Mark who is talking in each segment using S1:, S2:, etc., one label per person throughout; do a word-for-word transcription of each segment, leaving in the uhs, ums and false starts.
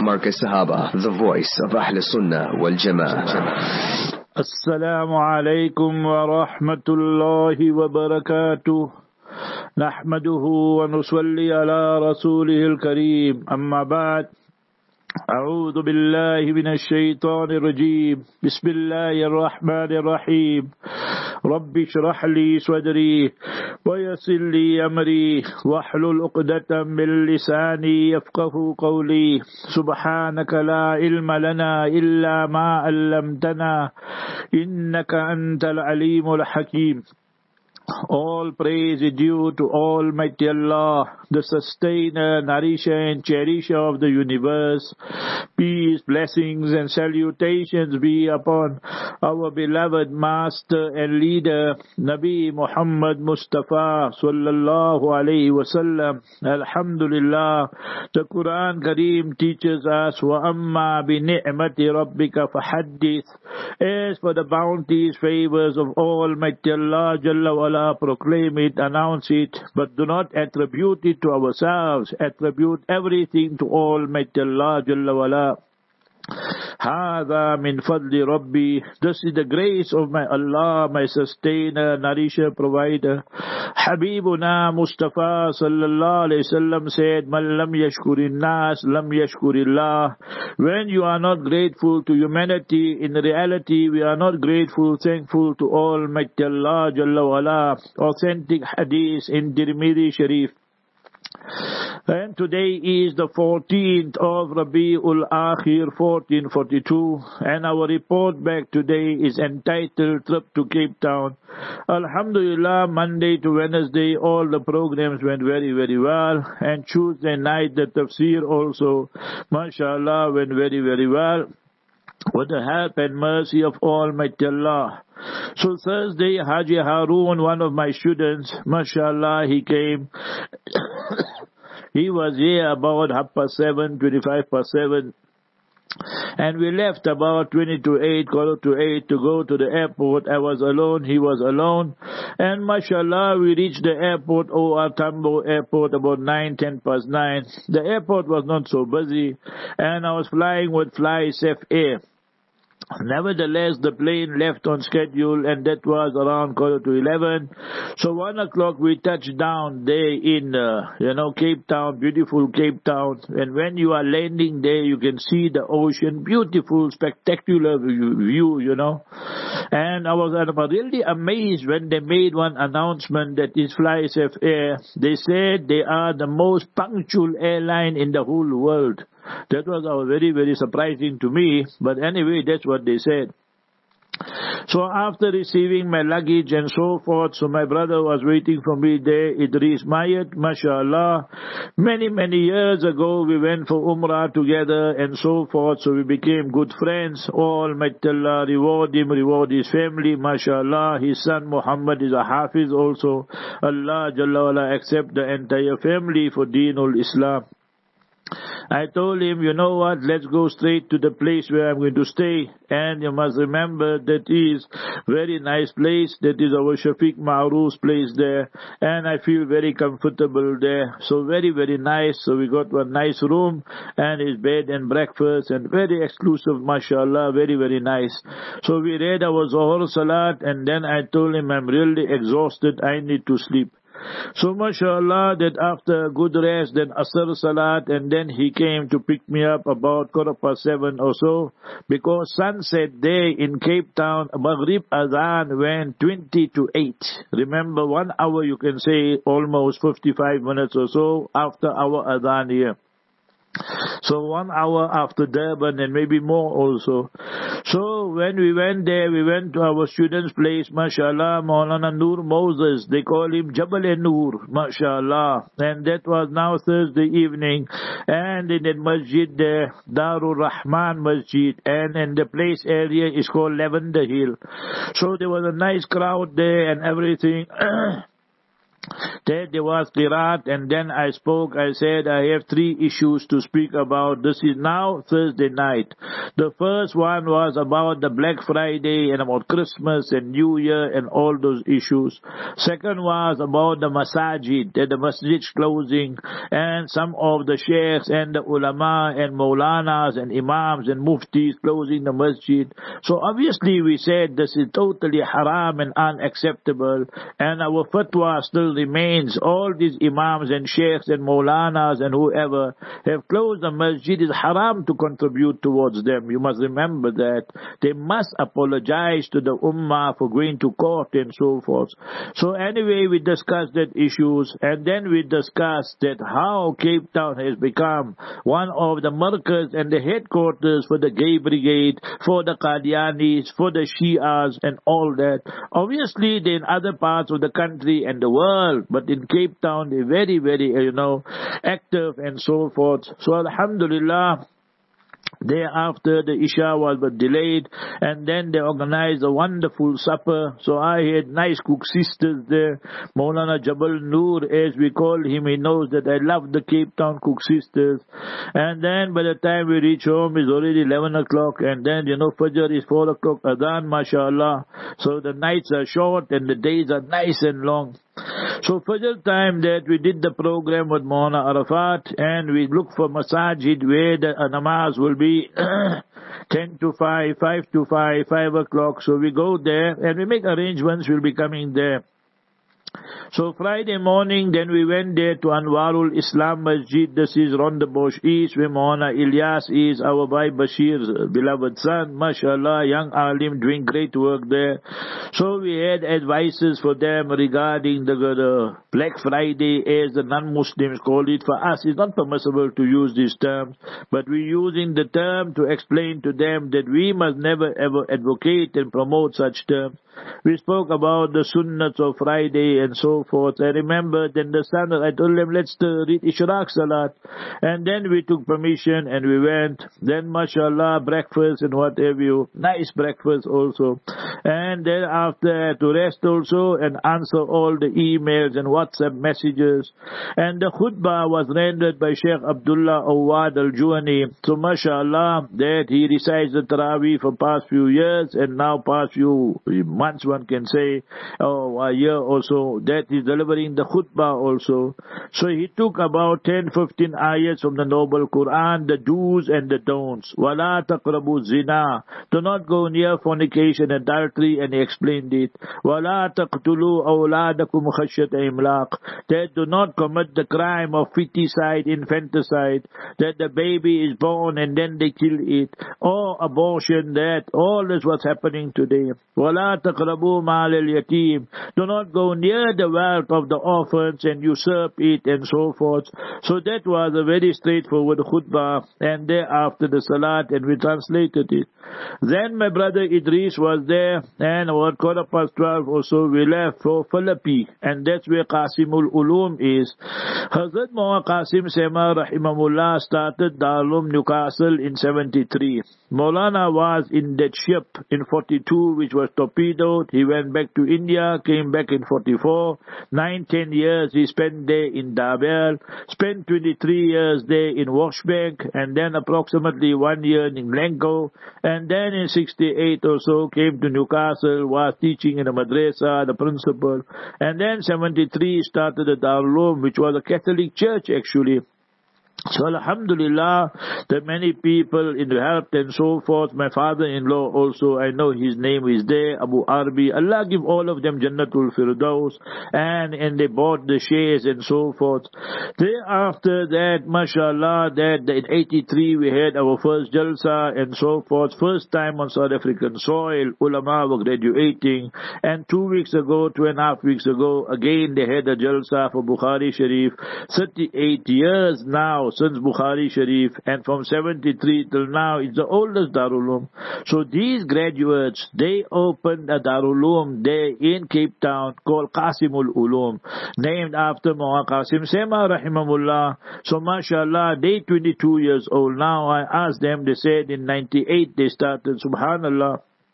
S1: Markaz Sahaba, the voice of Ahl Sunnah wal Jama'ah.
S2: Assalamu alaikum wa rahmatullahi wa barakatuh. Nahmaduhu wa nusalli ala rasulihil kareem. Amma ba'd. أعوذ بالله من الشيطان الرجيم. بسم الله الرحمن الرحيم. رب اشرح لي صدري ويسر لي أمري واحلل عقدة من لساني يفقه قولي. سبحانك لا علم لنا إلا ما علمتنا إنك أنت العليم الحكيم. All praise is due to Almighty Allah, the sustainer, nourisher and cherisher of the universe. Peace, blessings and salutations be upon our beloved master and leader, Nabi Muhammad Mustafa sallallahu alayhi wasallam. Alhamdulillah, the Quran Kareem teaches us, وَأَمَّا بِنِعْمَةِ رَبِّكَ فَحَدِّثْ. As for the bounties, favors of Almighty Allah Jalla wa Ala, proclaim it, announce it, but do not attribute it to ourselves. Attribute everything to Almighty Allah Jalla wa Ala. Hada min fadli Rabbi. This is the grace of my Allah, my sustainer, nourisher, provider. Habibuna Mustafa sallallahu alayhi wasallam said, Man lam yashkurin nas, lam yashkurillah. When you are not grateful to humanity, in reality we are not grateful, thankful to Almighty Allah Jalla wa Ala. Authentic hadith in Tirmidhi Sharif. And today is the fourteenth of Rabiul Akhir, fourteen forty-two, and our report back today is entitled Trip to Cape Town. Alhamdulillah, Monday to Wednesday all the programs went very very well, and Tuesday night the tafsir also, mashallah, went very very well, with the help and mercy of Almighty Allah. So Thursday, Haji Harun, one of my students, mashallah, he came. He was here about half past seven, twenty-five past seven. And we left about twenty to eight, quarter to eight to go to the airport. I was alone, he was alone. And mashallah, we reached the airport, O R Tambo airport, about nine, ten past nine. The airport was not so busy, and I was flying with Fly Safe Air. Nevertheless, the plane left on schedule, and that was around quarter to eleven. So one o'clock we touched down there in, uh, you know, Cape Town, beautiful Cape Town. And when you are landing there, you can see the ocean, beautiful, spectacular view, you know. And I was really amazed when they made one announcement that is Fly Safe Air. They said they are the most punctual airline in the whole world. That was uh, very, very surprising to me. But anyway, that's what they said. So after receiving my luggage and so forth, so my brother was waiting for me there, Idris Mayat, mashallah. Many, many years ago, we went for Umrah together and so forth, so we became good friends. Almighty Allah reward him, reward his family, mashallah. His son Muhammad is a Hafiz also. Allah Jalla wala accept the entire family for Deenul Islam. I told him, you know what, let's go straight to the place where I'm going to stay. And you must remember that is very nice place. That is our Shafiq Ma'ruf's place there. And I feel very comfortable there. So very, very nice. So we got one nice room and his bed and breakfast and very exclusive, mashallah, very, very nice. So we read our Zohar Salat and then I told him I'm really exhausted. I need to sleep. So mashallah, that after a good rest, then Asr Salat, and then he came to pick me up about quarter past seven or so, because sunset day in Cape Town, Maghrib Adhan went twenty to eight. Remember, one hour you can say almost fifty-five minutes or so after our Adhan here. So one hour after Durban and maybe more also. So when we went there, we went to our student's place, mashallah, Maulana Noor Moses. They call him Jabal-e-Noor, mashallah. And that was now Thursday evening. And in the masjid there, Darul Rahman Masjid. And in the place area is called Lavender Hill. So there was a nice crowd there and everything. There, there was Qiraat, and then I spoke, I said I have three issues to speak about. This is now Thursday night. The first one was about the Black Friday and about Christmas and New Year and all those issues. Second was about the masajid, the masjid's closing, and some of the sheikhs and the ulama and maulanas and imams and muftis closing the masjid. So obviously we said this is totally haram and unacceptable, and our fatwa still remains. All these imams and sheikhs and maulanas and whoever have closed the masjid, is haram to contribute towards them. You must remember that. They must apologize to the ummah for going to court and so forth. So anyway, we discussed that issues, and then we discussed that how Cape Town has become one of the markers and the headquarters for the gay brigade, for the Qadianis, for the Shias and all that. Obviously, they're in other parts of the country and the world, but in Cape Town, they're very, very, you know, active and so forth. So Alhamdulillah, thereafter, the Isha was but delayed, and then they organized a wonderful supper. So I had nice cook sisters there. Maulana Jabal Noor, as we call him, he knows that I love the Cape Town cook sisters. And then by the time we reach home, it's already eleven o'clock, and then, you know, Fajr is four o'clock, Adhan, mashallah. So the nights are short and the days are nice and long. So Fajr time that we did the program with Maulana Arafat, and we look for masajid where the namaz will be ten to five, five to five, five o'clock. So we go there and we make arrangements, we'll be coming there. So Friday morning, then we went there to Anwarul Islam Masjid. This is Rondebosch East, where Maulana Ilyas is, our Bhai Bashir's beloved son. MashaAllah, young alim doing great work there. So we had advices for them regarding the, the Black Friday, as the non-Muslims call it. For us, it's not permissible to use these terms, but we're using the term to explain to them that we must never ever advocate and promote such terms. We spoke about the sunnahs of Friday and so forth. I remember then the son, I told them, let's uh, read Ishraq Salat. And then we took permission and we went. Then, mashallah, breakfast and what have you. Nice breakfast also. And then after, to rest also and answer all the emails and WhatsApp messages. And the khutbah was rendered by Sheikh Abdullah Awad Al-Juhani. So, mashallah, that he recites the Taraweeh for past few years and now past few months, one can say, oh, a year or so, that is delivering the khutbah also. So he took about ten, fifteen ayats from the Noble Quran, the do's and the don'ts. وَلَا تَقْرَبُوا zina. Do not go near fornication, adultery, and he explained it. وَلَا تَقْتُلُوا أَوْلَادَكُمْ خَشْيَةَ إِمْلَاقٍ. That do not commit the crime of feticide, infanticide, that the baby is born and then they kill it, or abortion, that all is what's happening today. وَلَا تَقْرَبُوا مَالَ الْيَتِيمِ. Do not go near the wealth of the orphans and usurp it and so forth. So that was a very straightforward khutbah, and thereafter the salat, and we translated it. Then my brother Idris was there, and about quarter past twelve or so we left for Philippi, and that's where Qasimul Ulum is. Hazrat Maulana Qasim Sema Rahimahullah started Darul Newcastle in seventy-three. Maulana was in that ship in forty-two, which was torpedoed. He went back to India, came back in forty-four. Nine, ten years he spent there in Dabel, spent twenty-three years there in Washbank, and then approximately one year in Glencoe, and then in sixty-eight or so came to Newcastle, was teaching in a madrasa, the principal, and then seventy-three started the Darul Uloom, which was a Catholic church actually. So Alhamdulillah, that many people in the help and so forth. My father-in-law also, I know his name is there, Abu Arbi. Allah give all of them Jannatul Firdaus, and and they bought the shares and so forth. Thereafter that, mashallah, that in eighty-three we had our first Jalsa and so forth. First time on South African soil, ulama were graduating, and two weeks ago, two and a half weeks ago, again they had a Jalsa for Bukhari Sharif. thirty-eight years now since Bukhari Sharif, and from seventy-three till now, it's the oldest Darul Uloom. So these graduates, they opened a Darul Uloom there in Cape Town called Qasimul Ulum, named after Maulana Qasim Sema Rahimahullah. So mashallah, they twenty-two years old now. I asked them, they said in ninety-eight they started, subhanallah.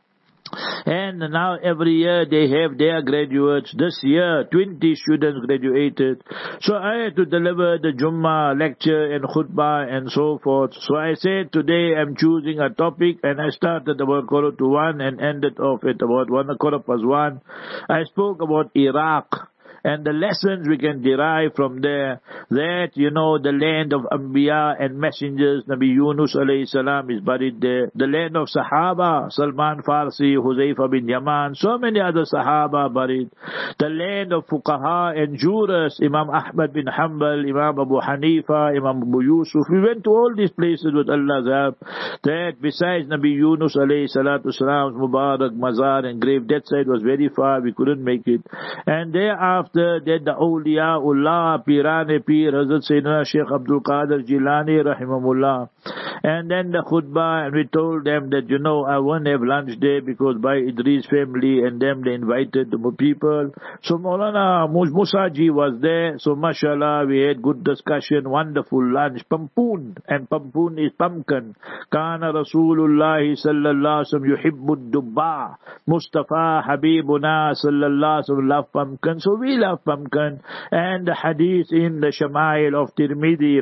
S2: And now every year they have their graduates. This year, twenty students graduated. So I had to deliver the Jummah lecture and khutbah and so forth. So I said today I'm choosing a topic, and I started about quarter to one and ended off at about one quarter past one. I spoke about Iraq and the lessons we can derive from there, that, you know, the land of Anbiya and messengers, Nabi Yunus alayhi salam is buried there. The land of Sahaba, Salman Farsi, Huzaifa bin Yaman, so many other Sahaba buried. The land of Fuqaha and jurors, Imam Ahmad bin Hanbal, Imam Abu Hanifa, Imam Abu Yusuf. We went to all these places with Allah's help. That besides Nabi Yunus alayhi salatu salam's Mubarak, Mazar and grave, that side was very far, we couldn't make it. And thereafter, After that, the Awliyaullah, Pirane Pir, Hazrat Sayyidina Sheikh Abdul Qadir Jilani, Rahimahullah. And then the khutbah, and we told them that, you know, I won't have lunch there because by Idris family and them, they invited the people. So Maulana Musaji was there. So mashallah, we had good discussion, wonderful lunch. Pampoon, and Pampoon is pumpkin. Kana Rasulullah sallallahu alaihi wasallam yuhibbud dubba. Mustafa Habibuna sallallahu alaihi wasallam love pumpkin. So we love pumpkin. And the hadith in the Shama'il of Tirmidhi,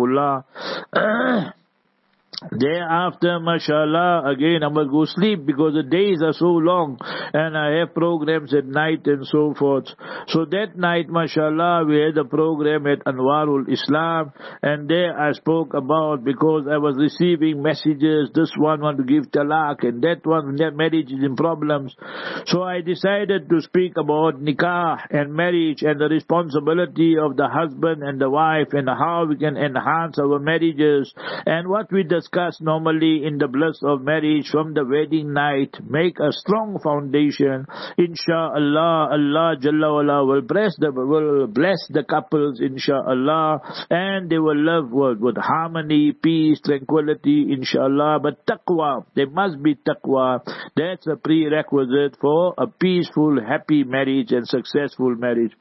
S2: rahimahullah. Thereafter, mashallah, again I must go sleep because the days are so long and I have programs at night and so forth. So that night, mashallah, we had a program at Anwarul Islam, and there I spoke about, because I was receiving messages, this one want to give talaq and that one, their marriage is in problems. So I decided to speak about nikah and marriage and the responsibility of the husband and the wife and how we can enhance our marriages, and what we discuss normally in the bliss of marriage from the wedding night, make a strong foundation. Insha'Allah, Allah Jalla wala will bless the will bless the couples, insha'Allah, and they will live with, with harmony, peace, tranquility, insha'Allah. But taqwa, there must be taqwa. That's a prerequisite for a peaceful, happy marriage and successful marriage.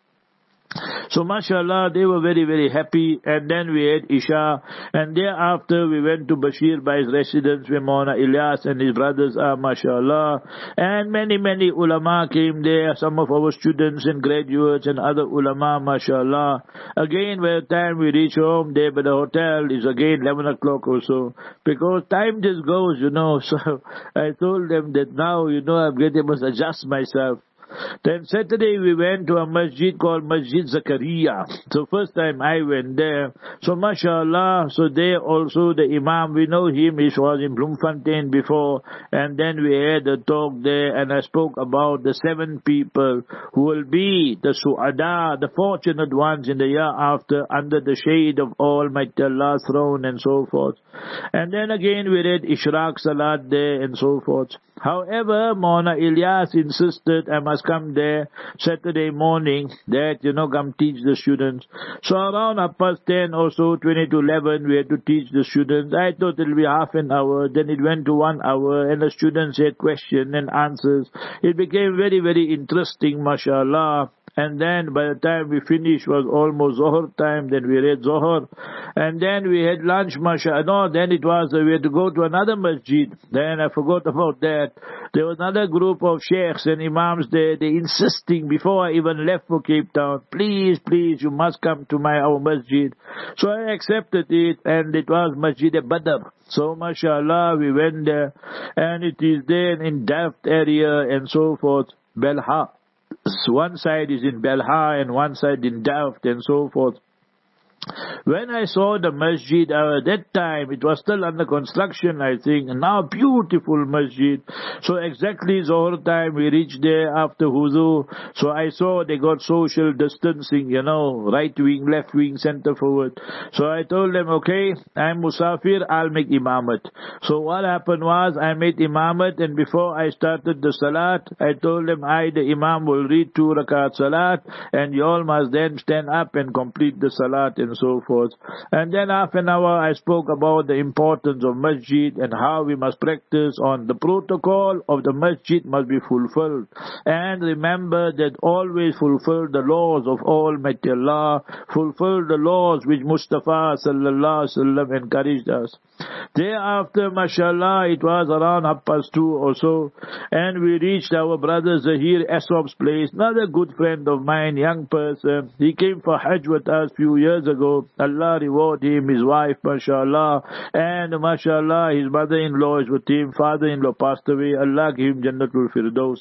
S2: So mashallah, they were very, very happy. And then we had Isha. And thereafter we went to Bashir Bai's residence where Maulana Ilyas and his brothers are, mashallah. And many, many ulama came there. Some of our students and graduates and other ulama, mashallah. Again, by the time we reach home there by the hotel, is again eleven o'clock or so. Because time just goes, you know. So I told them that now, you know, I'm getting, I must adjust myself. Then Saturday we went to a masjid called Masjid Zakaria. So first time I went there. So mashallah, so there also the Imam, we know him, he was in Bloemfontein before. And then we had a talk there, and I spoke about the seven people who will be the Su'ada, the fortunate ones in the year after, under the shade of Almighty Allah's throne and so forth. And then again we read Ishraq Salat there and so forth. However, Maulana Ilyas insisted I must come there Saturday morning, that, you know, come teach the students. So around half past ten or so, twenty to eleven, we had to teach the students. I thought it will be half an hour, then it went to one hour, and the students had questions and answers. It became very, very interesting, mashallah. And then by the time we finished was almost Zohar time, then we read Zohar. And then we had lunch, mashallah. No, then it was, uh, we had to go to another masjid. Then I forgot about that. There was another group of sheikhs and imams there, they insisting before I even left for Cape Town, please, please, you must come to my our masjid. So I accepted it, and it was Masjid Badr. So mashallah, we went there, and it is there in Daft area and so forth, Belha. So one side is in Belha and one side in Daft and so forth. When I saw the masjid, uh, at that time, it was still under construction, I think, and now beautiful masjid. So exactly Zohar time, we reached there after Huzu. So I saw they got social distancing, you know, right wing, left wing, center forward. So I told them, okay, I'm Musafir, I'll make imamat. So what happened was, I made imamat, and before I started the salat, I told them, I, the imam, will read two rakat salat, and you all must then stand up and complete the salat and and so forth. And then half an hour I spoke about the importance of masjid and how we must practice on the protocol of the masjid must be fulfilled. And remember that always fulfill the laws of Almighty Allah, fulfill the laws which Mustafa sallallahu alaihi wasallam encouraged us. Thereafter, mashallah, it was around half past two or so, and we reached our brother Zahir Esop's place, another good friend of mine, young person. He came for Hajj with us few years ago. Allah reward him, his wife, mashallah, and mashallah, his mother-in-law is with him, father-in-law passed away. Allah give him Jannatul Firdaus.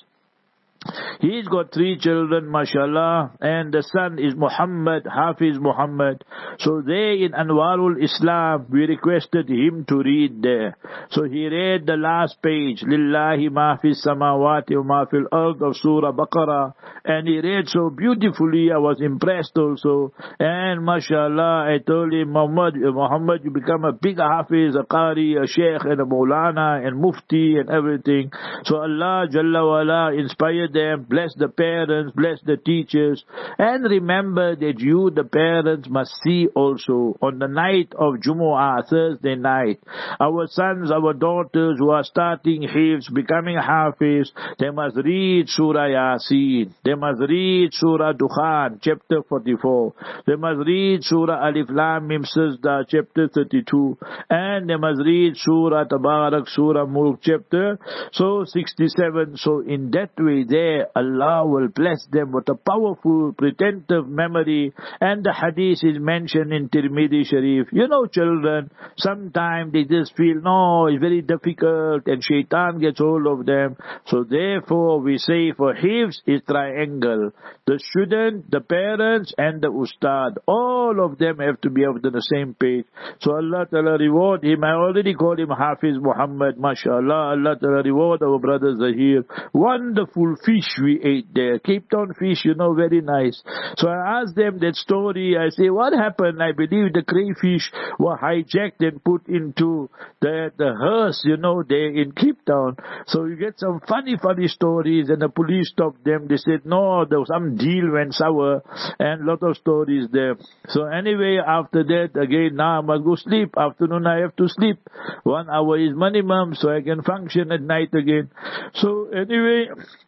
S2: He's got three children, mashallah, and the son is Muhammad, Hafiz Muhammad. So there in Anwarul Islam, we requested him to read there. So he read the last page, Lillahi ma fis samawati wa ma fil ard of Surah Baqarah, and he read so beautifully. I was impressed also. And mashallah, I told him, Muhammad, Muhammad, you become a big Hafiz, a Qari, a Sheikh, and a Maulana, and Mufti, and everything. So Allah Jalla wa Ala inspired them, bless the parents, bless the teachers, and remember that you, the parents, must see also on the night of Jumu'ah, Thursday night, our sons, our daughters who are starting Hifz, becoming Hafiz, they must read Surah Yasin, they must read Surah Dukhan, chapter forty-four, they must read Surah Alif Lam Mim Sajda, chapter thirty-two, and they must read Surah Tabarak, Surah Mulk, chapter so sixty-seven. So in that way, they Allah will bless them with a powerful, retentive memory. And the hadith is mentioned in Tirmidhi Sharif. You know, children, sometimes they just feel, no, it's very difficult, and shaitan gets hold of them. So therefore, we say for Hifz is triangle. The student, the parents, and the ustad. All of them have to be on the same page. So Allah Ta'ala reward him. I already called him Hafiz Muhammad. MashaAllah. Allah Ta'ala reward our brother Zahir. Wonderful fish we ate there. Cape Town fish, you know, very nice. So I asked them that story. I say, what happened? I believe the crayfish were hijacked and put into the, the hearse, you know, there in Cape Town. So you get some funny, funny stories, and the police stopped them. They said, no, there was some deal went sour, and lot of stories there. So anyway, after that, again, now I must go sleep. Afternoon I have to sleep. One hour is minimum, so I can function at night again. So anyway,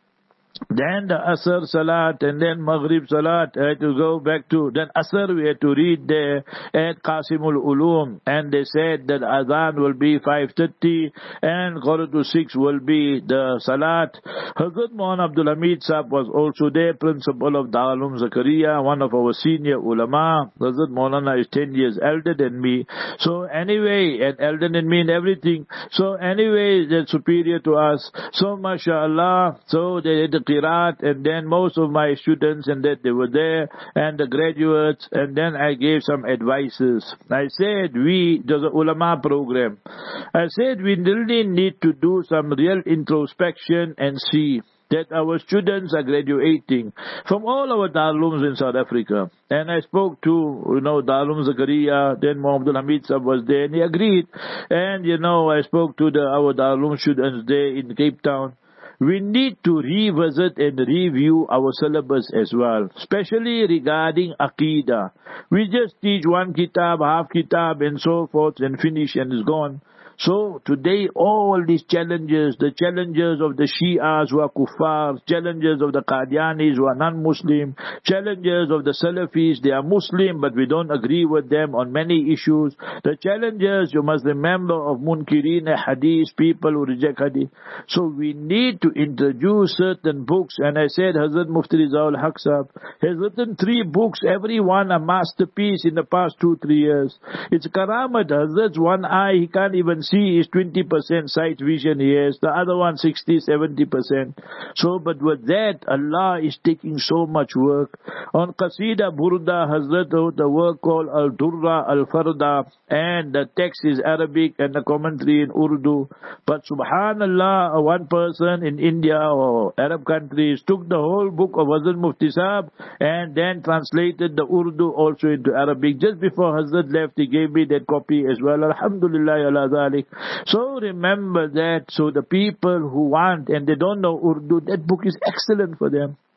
S2: then the Asr Salat, and then Maghrib Salat, I had to go back to, then Asr we had to read there at Qasimul Ulum, and they said that Adhan will be five thirty, and Quarter to six will be the Salat. Hazrat Maulana Abdul Hamid Sahib was also there, principal of Darul Zakaria, one of our senior ulama. Hazrat Maulana is ten years elder than me. So anyway, and elder than me in everything. So anyway, they're superior to us. So mashallah, so they had the Qiraat, and then most of my students and that they were there, and the graduates, and then I gave some advices. I said, we, there's an ulama program. I said, we really need to do some real introspection and see that our students are graduating from all our Darulums in South Africa. And I spoke to, you know, Darul Zakaria, then Muhammad Hamid Sahib was there, and he agreed. And, you know, I spoke to the, our Darulum students there in Cape Town. We need to revisit and review our syllabus as well, especially regarding Aqidah. We just teach one kitab, half kitab, and so forth, and finish, and it's gone. So today, all these challenges, the challenges of the Shias who are kuffar, challenges of the Qadianis who are non-Muslim, challenges of the Salafis, they are Muslim but we don't agree with them on many issues. The challenges, you must remember, of Munkireen Hadith, people who reject Hadith. So we need to introduce certain books, and I said Hazrat Mufti Rizal Haq Sahib has written three books, every one a masterpiece in the past two, three years. It's Karamat. Hazrat's one eye, he can't even see, is twenty percent sight vision he has, the other one sixty, seventy percent. So, but with that, Allah is taking so much work. On Qasida Burda, Hazrat wrote the work called Al-Durra Al-Farda, and the text is Arabic and the commentary in Urdu. But subhanallah, one person in India or Arab countries took the whole book of Hazrat Mufti Sahib and then translated the Urdu also into Arabic. Just before Hazrat left, he gave me that copy as well. Alhamdulillah ala dhalik. So remember that. So the people who want and they don't know Urdu, that book is excellent for them.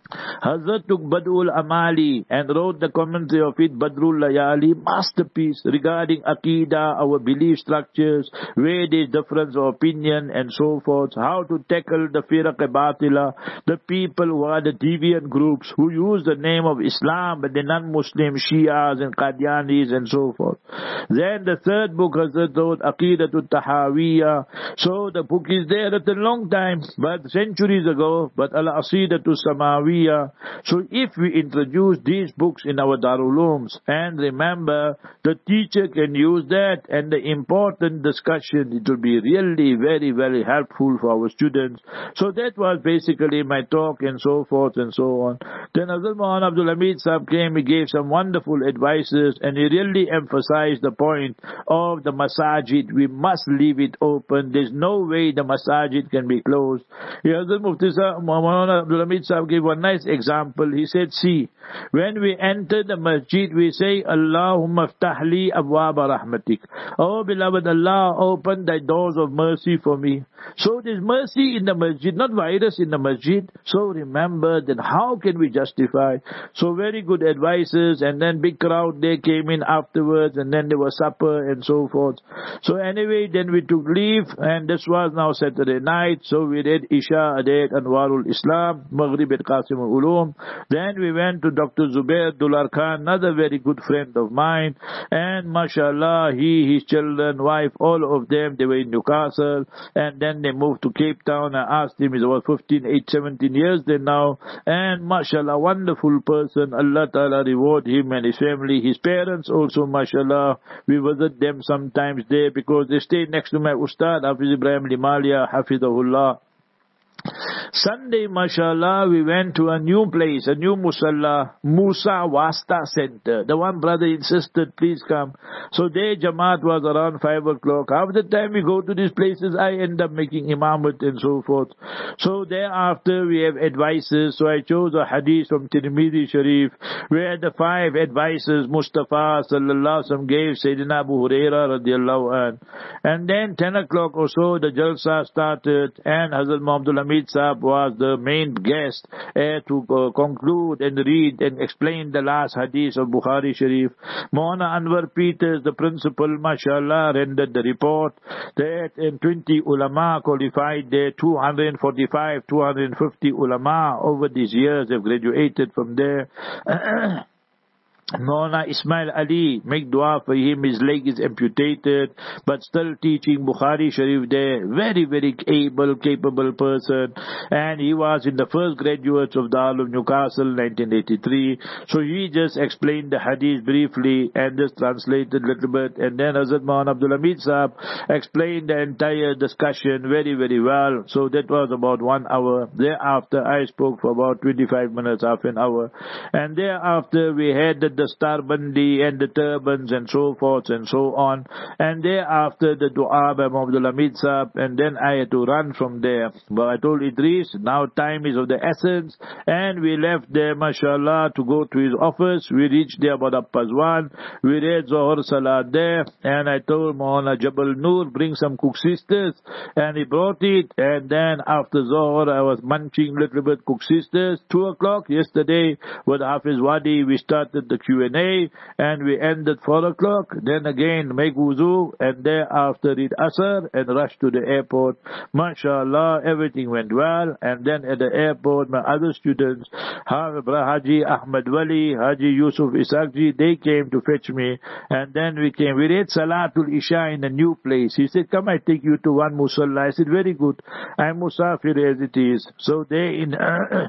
S2: Hazrat took Badul Amali and wrote the commentary of it, Badrul Layali, masterpiece regarding Aqidah, our belief structures, where there is difference of opinion and so forth, how to tackle the Firaq-e-Batila, the people who are the deviant groups who use the name of Islam but they're non-Muslim, Shias and Qadianis and so forth. Then the third book, Hazrat wrote Aqidatul Tahawiyya. So the book is there at a long time, but centuries ago, but Al-Asidatul Samawiyya. So if we introduce these books in our Darul Ulooms, and remember, the teacher can use that and the important discussion, it will be really very, very helpful for our students. So that was basically my talk and so forth and so on. Then Hazrat Maulana Abdul Hamid Sahib came, he gave some wonderful advices and he really emphasized the point of the masajid. We must leave it open. There's no way the masajid can be closed. Hazrat Mufti Sahib, Maulana Abdul Hamid Sahib gave one nice example. He said, see, when we enter the masjid, we say, Allahumma ftahli abwaba rahmatik. Oh beloved Allah, open thy doors of mercy for me. So there's mercy in the masjid, not virus in the masjid. So remember that how can we justify? So very good advices, and then big crowd, they came in afterwards, and then there was supper and so forth. So anyway, then we took leave, and this was now Saturday night. So we read Isha at Anwarul Islam, Maghrib at Qasim al-Ulum. Then we went to Doctor Zubair Dular Khan, another very good friend of mine, and mashallah, he, his children, wife, all of them, they were in Newcastle, and then they moved to Cape Town. I asked him, he's about fifteen, eight, seventeen years there now, and mashallah, wonderful person. Allah Ta'ala reward him and his family. His parents also, mashallah, we visit them sometimes there because they stay next to my Ustad, Hafiz Ibrahim Limalia, Hafidahullah. Sunday, mashallah, we went to a new place, a new musalla, Musa Wasta Center. The one brother insisted, please come. So there Jamaat was around five o'clock. Half the time we go to these places, I end up making imamat and so forth. So thereafter we have advices. So I chose a hadith from Tirmidhi Sharif, where the five advices Mustafa sallallahu alaihi wasallam gave Sayyidina Abu Huraira radiallahu anh. And then ten o'clock or so, the Jalsa started, and Hazrat Muhammad Hamid Sahib was the main guest uh, to uh, conclude and read and explain the last hadith of Bukhari Sharif. Maulana Anwar Peters, the principal, mashallah, rendered the report that in twenty ulama qualified there, two hundred forty-five, two hundred fifty ulama over these years have graduated from there. Maulana Ismail Ali, make dua for him, his leg is amputated, but still teaching Bukhari Sharif there. Very, very able, capable person. And he was in the first graduates of Darul Newcastle, nineteen eighty-three. So he just explained the hadith briefly and just translated a little bit. And then Hazrat Maulana Abdul Hamid Sahib explained the entire discussion very, very well. So that was about one hour. Thereafter, I spoke for about twenty-five minutes, half an hour. And thereafter, we had the the starbandi and the turbans and so forth and so on. And thereafter the dua by Muhammad Hamid Sahib, and then I had to run from there. But I told Idris, now time is of the essence, and we left there, mashallah, to go to his office. We reached there about Appas one. We read Zohar Salat there, and I told Maulana Jabal Noor, bring some cook sisters, and he brought it. And then after Zohar, I was munching little bit cook sisters. Two o'clock yesterday with Hafiz Wadi, we started the Q and A, and we ended four o'clock. Then again make wuzu, and thereafter read Asr and rush to the airport. Mashallah, everything went well. And then at the airport, my other students, Haji Ahmad Wali, Haji Yusuf Isakji, they came to fetch me. And then we came. We read Salatul Isha in a new place. He said, come, I take you to one musalla. I said, very good. I'm Musafir as it is. So they in uh,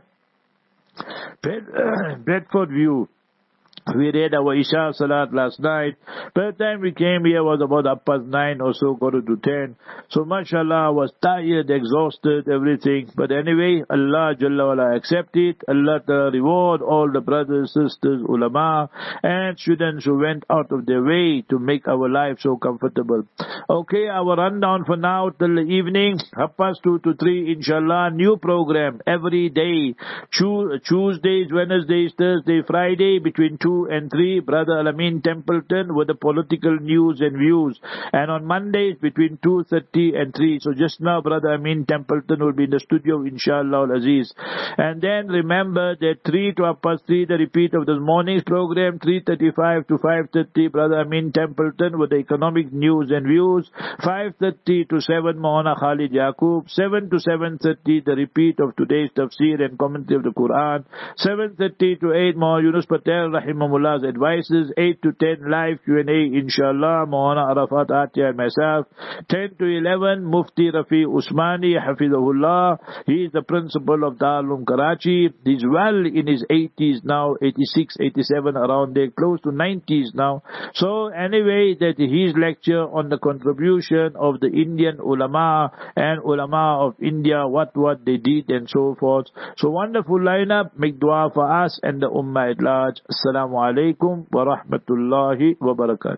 S2: Bedford View. We read our Isha Salat last night. By the time we came here was about up past nine or so, quarter to ten. So mashallah, I was tired, exhausted, everything. But anyway, Allah Jalla wala accept it. Allah Ta'ala reward all the brothers, sisters, ulama, and students who went out of their way to make our life so comfortable. Okay, our rundown for now till the evening, half past two to three, inshallah, new program every day. Tuesdays, Wednesdays, Thursday, Friday, between two two and three, Brother Al-Amin Templeton with the political news and views. And on Mondays between two thirty and three. So just now, Brother Amin Templeton will be in the studio, inshallah al-Aziz. And then remember that three to half past three, the repeat of this morning's program, three thirty-five to five thirty, Brother Amin Templeton with the economic news and views. five thirty to seven, Maulana Khalid Yaqub. seven to seven thirty, the repeat of today's tafsir and commentary of the Quran. seven thirty to eight, Maulana Yunus Patel, Rahimahullah's advices. eight to ten, live Q and A, inshallah, Maulana Arafat Atiyah and myself. ten to eleven, Mufti Rafi Usmani, Hafizahullah. He is the principal of Darul Karachi. He's well in his eighties now, eighty-six, eighty-seven, around there, close to nineties now. So anyway, that his lecture on the contribution of the Indian ulama and ulama of India, what what they did and so forth. So wonderful lineup. Make dua for us and the ummah at large. Assalamu alaikum wa rahmatullahi wa barakatuh.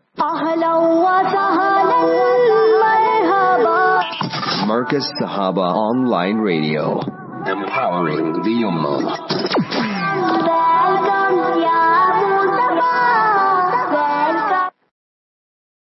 S1: Marcus Sahaba Online Radio, empowering the Ummah.